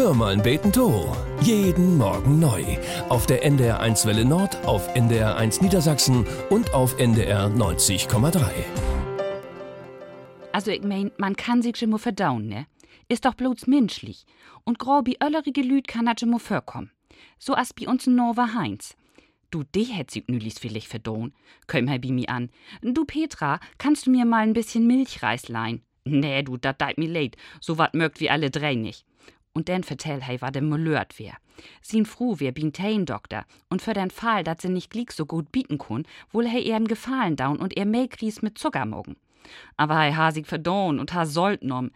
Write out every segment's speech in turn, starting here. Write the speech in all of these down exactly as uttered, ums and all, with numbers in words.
Hör mal ein Beten to. Jeden Morgen neu. Auf der N D R eins Welle Nord, auf N D R eins Niedersachsen und auf N D R neunzig Komma drei. Also ich mein, man kann sich schon mal verdauen, ne? Ist doch bloß menschlich. Und grobi öllerige Lüd kann das schon mal vorkommen. So as bei uns in Nova Heinz. Du, die hätt sich nülis vielleicht verdauen. Komm halt bei mir an. Du, Petra, kannst du mir mal ein bisschen Milchreis leihen? Nee, du, dat deit mir leid. So wat mögt wie alle drei nicht. Und dann vertell hei, wat dem Molört wär. Sin Fru wär bin Teindoktor. Und für den Fall, dat sie nicht glick so gut bieten kun, wohl hei ihren Gefallen daun und ihr Melkries mit Zucker mogen. Aber hei ha sich verdauen und ha sollt nom.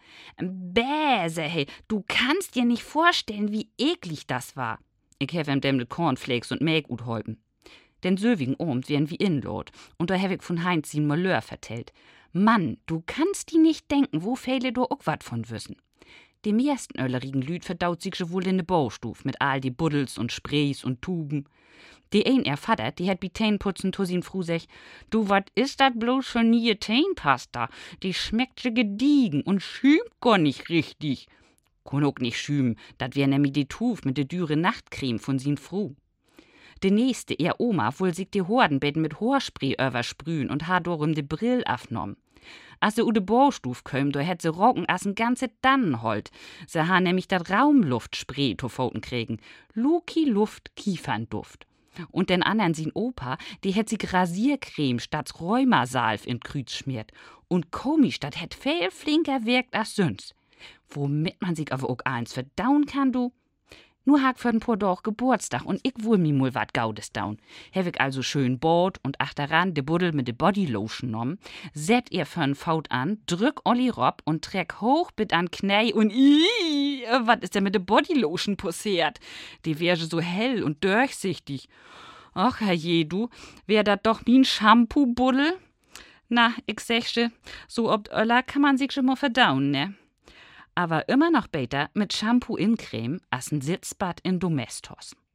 Bäse, hey, du kannst dir nicht vorstellen, wie eklig das war. Ich hef ihm dem de Cornflakes und Melk ut häupen. Den söwigen Abend wären wie inlot. Und da hef ich von Heinz sin Moleur vertellt. Mann, du kannst die nicht denken, wo fehle du auch wat von wissen. Die meisten öllerigen Lüd verdaut sich schon wohl in de Baustuf mit all die Buddels und Sprays und Tuben. Die ein er Vater, die hat bi Tähnputzen to sin Fru sech, du, wat is dat bloß für nie Tähnpasta? Die schmeckt schon gediegen und schümt gar nicht richtig. Kun auch nicht schümen, dat wär nämlich die Tuf mit de dürre Nachtcreme von sin Fru. De nächste, ihr Oma, wohl sich die Hordenbetten mit Haarspray übersprühen und ha dorum de Brill afnommen. Als sie u de Baustuf köm, da hätt se Rocken as n ganze Dannenholt. Se ha nämlich dat Raumluftspray to Pfoten kriegen. Luki Luft, Kiefernduft. Und den anderen sin Opa, die hätt sich Rasiercreme statt Rheumasalf in Krüz schmiert. Und komisch, dat hätt viel flinker wirkt as süns. Womit man sich aber auch eins verdauen kann, du? Nur hag für den Pordorch Geburtstag und ich wohl mi mul wat Gaudes daun. Hef ich also schön Bord und achteran de Buddel mit de Bodylotion nom, set ihr für'n Faut an, drück Olli Rob und treck hoch bit an Knäi und ii, wat ist denn mit de Bodylotion passiert? Die wär so hell und durchsichtig. Och, herrje, du, wär dat doch wie n Shampoo-Buddel? Na, ich sächsche, so ob Öller kann man sich schon mal verdauen, ne? Aber immer noch besser mit Shampoo in Creme als ein Sitzbad in Domestos.